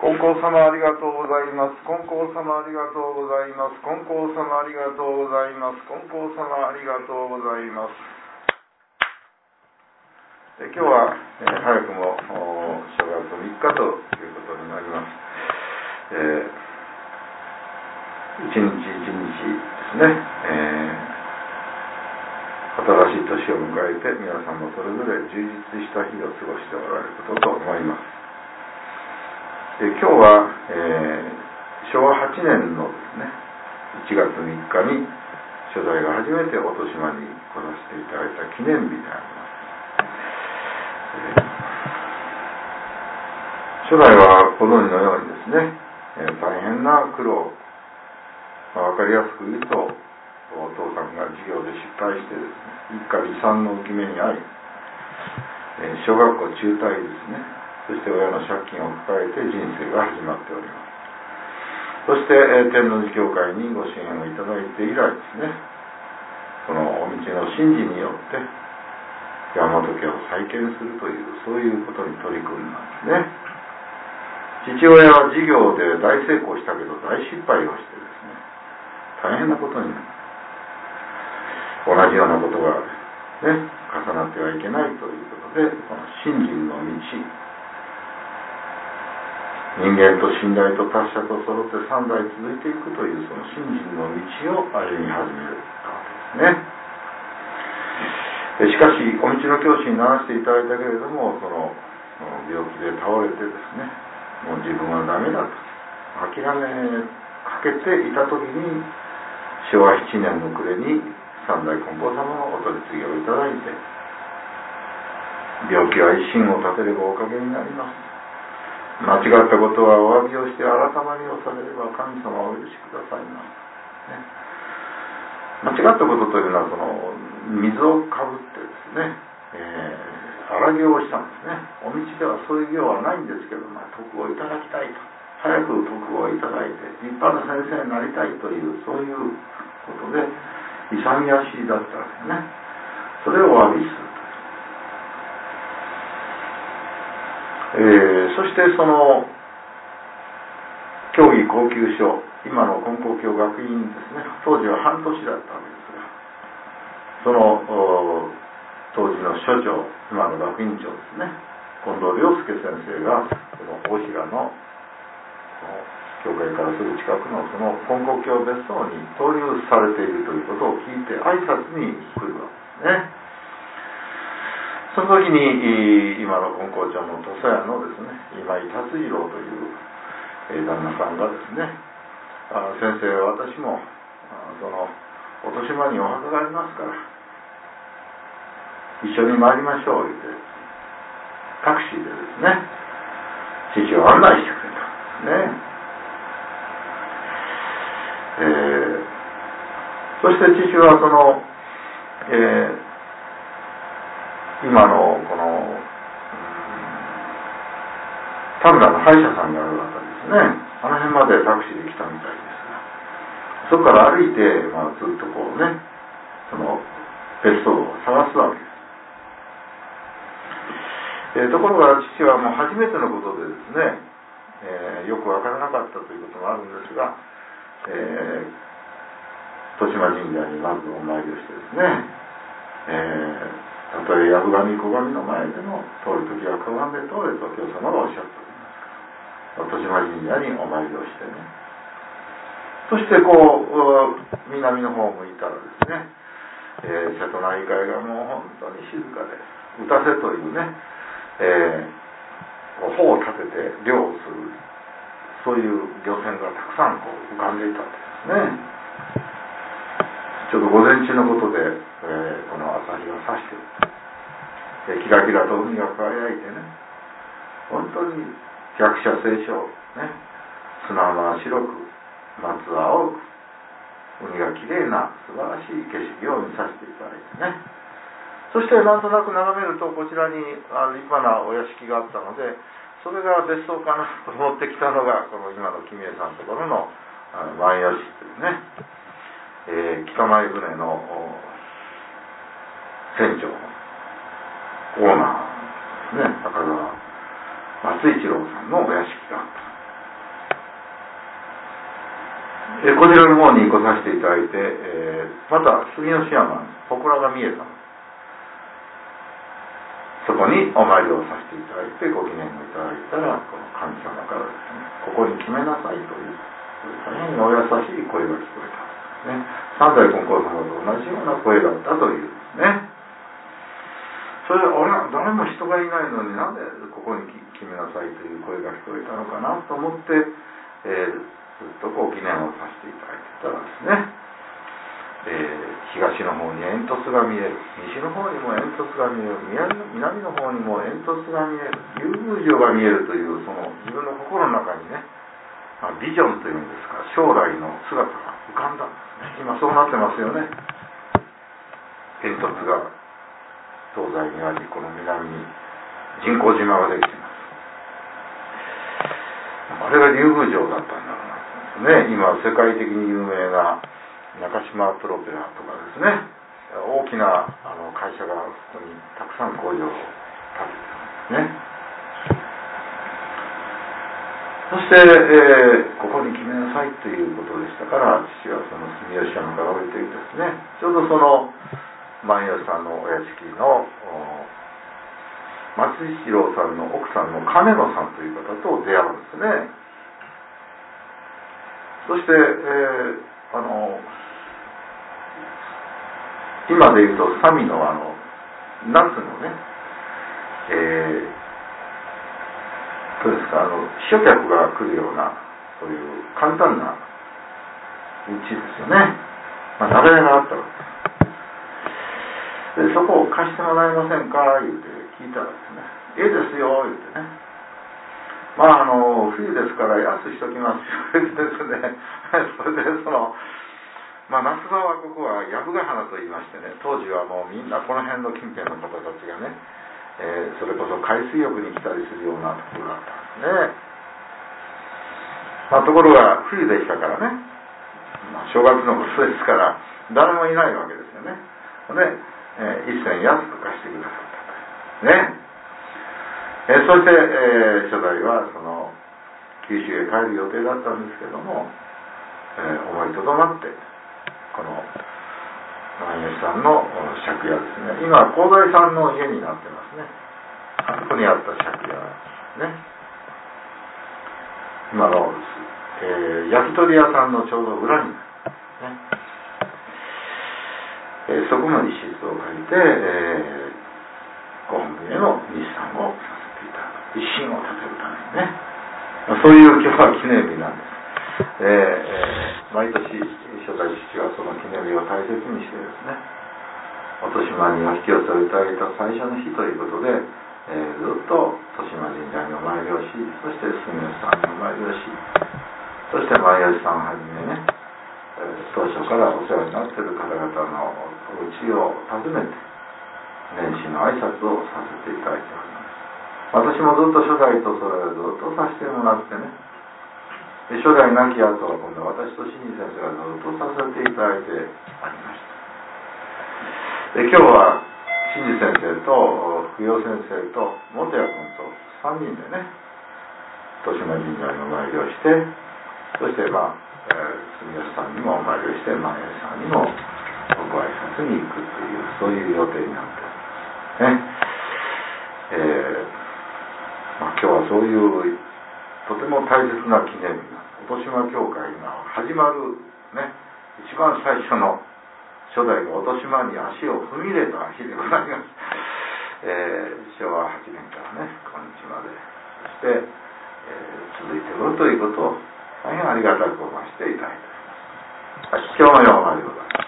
金光様ありがとうございます。金光様ありがとうございます。金光様ありがとうございます。金光様ありがとうございます。今日は、早くも正月3日ということになります。一日一日ですね、新しい年を迎えて皆さんもそれぞれ充実した日を過ごしておられることと思います。今日は、昭和8年のですね、1月3日に初代が初めて音島に来させていただいた記念日であります。初代はご存知のようにですね、大変な苦労、分かりやすく言うと、お父さんが授業で失敗してですね、一家離散の憂き目に遭い、小学校中退ですね、そして親の借金を抱えて人生が始まっております。そして、天王寺教会にご支援をいただいて以来ですね、このお道の神事によって山本家を再建するというそういうことに取り組んだんですね。父親は事業で大成功したけど大失敗をしてですね、大変なことになる。同じようなことが、ね、重なってはいけないということで、この信心の道、人間と信頼と達者と揃って3代続いていくというその信心の道を歩み始めたわけですね。しかしお道の教師にならせていただいたけれども、その病気で倒れてですね、もう自分はダメだと諦めかけていた時に、昭和7年の暮れに三代金光様のお取り次ぎをいただいて、病気は一心を立てればおかげになります、間違ったことはお詫びをして改まりをされれば神様をお許しくださいます、ね、間違ったことというのはその水をかぶってですね、荒行をしたんですね。お道ではそういう行はないんですけど、徳をいただきたいと、早く徳をいただいて立派な先生になりたいというそういうことで勇み足だったわけですね。それをお詫びする。そしてその教義高級書、今の金光教学院ですね、当時は半年だったわけですが、その当時の所長、今の学院長ですね、近藤良介先生がこの大平の教会からすぐ近くのその金光教別荘に投入されているということを聞いて挨拶に来るわけですね。その時に今の金光町の土佐屋のですね、今井達次郎という旦那さんがですね、先生、私もその音島にお墓がありますから一緒に参りましょう言ってタクシーでですね、父を案内してくれたんですね。そして父はその、今のこの田村の歯医者さんがあるわけですね、あの辺までタクシーで来たみたいですが、そこから歩いて、ずっとこうね、その別荘を探すわけです。ところが父はもう初めてのことでですね、よくわからなかったということもあるんですが、豊島神社にまずお参りをしてですね、たとえ藪神小神の前でも通るときはかがんで通れと教様がおっしゃっておりますから、豊島神社にお参りをしてね、そしてこう南の方を向いたらですね、瀬戸内海がもう本当に静かで、打たせというね、帆を立てて漁をする、そういう漁船がたくさんこう浮かんでいたんですね。ちょうど午前中のことで、この朝日が差している、キラキラと海が輝いてね、本当に百社清少、ね、砂浜は白く松は青く海がきれいな素晴らしい景色を見させていただいてね、そしてなんとなく眺めるとこちらに立派なお屋敷があったので、それが別荘かなと思ってきたのがこの今の君江さんのところの万葉市というね、北前船の船長オーナーですね、高川松一郎さんのお屋敷があった。 こちらの方に来させていただいて、また杉吉山に祠が見えたの。そこにお参りをさせていただいてご記念をいただいたら、この神様からですね、ここに決めなさいという、大変お優しい声が聞こえたんですね。三代金光様と同じような声だったというですね。それで俺は誰も人がいないのになんでここに決めなさいという声が聞こえたのかなと思って、ずっとご記念をさせていただいてたらですね、東の方に煙突が見える、西の方にも煙突が見える、南の方にも煙突が見える、竜宮城が見えるという、その自分の心の中にね、ビジョンというんですか、将来の姿が浮かんだんですね。今そうなってますよね。煙突が東西にあり、この南に人工島ができています。あれが竜宮城だったんだろうな、ね、今世界的に有名な中島プロペラとかですね、大きな会社がそこにたくさん工場を建ててるんですね。そして、ここに決めなさいということでしたから、父はその住吉山から降りていてですね、ちょうどその万葉さんのお屋敷の松一郎さんの奥さんの金野さんという方と出会うんですね。そして、今でいうとサミの夏のね、どうですか、秘書客が来るようなそういう簡単な家ですよね。長屋があったわけです。でそこを貸してもらえませんか言うて聞いたらですね、いいですよ言うてね、冬ですから安くしときますよ言うてですねそれで夏場はここは藪ヶ花と言いましてね、当時はもうみんなこの辺の近辺の方たちがね、それこそ海水浴に来たりするようなところがあったんですね。ところが冬でしたからね、正月のことですから誰もいないわけですよね。で、一銭安く貸してくださったとね。そして、初代はその九州へ帰る予定だったんですけども、思いとどまってこの万葉さんの借家ですね、今は広大さんの家になってますね。あそこにあった借家ですね。今の、焼き鳥屋さんのちょうど裏に、ね、そこの一室を借りて、ご本部への日産をさせていただく、一心を立てるためにね、そういう今日は記念日なんです。毎年初代父はその記念日を大切にしてですね、お年間にお引き寄せをいただいた最初の日ということで、ずっと豊島神社にお参りをし、そして住吉さんにお参りをし、そして万葉さんをはじめね、当初からお世話になっている方々のお家を訪ねて年始の挨拶をさせていただいております。私もずっと初代とそれをずっとさせてもらってね、で初代亡き後は今度は私と新先生がずっとさせていただいてありました。で今日は新先生と福陽先生と元谷君と3人でね、豊島神社にお参りをして、そして住吉さんにもお参りをして、万葉さんにもご挨拶に行くという、そういう予定になっておりますね。今日はそういうとても大切な記念日なんです。音島教会が始まるね、一番最初の初代が音島に足を踏み入れた日でございます。昭和8年からね今日まで、そして、続いておるということを大変ありがたく思わせていただいております。はい、今日のようなでございます。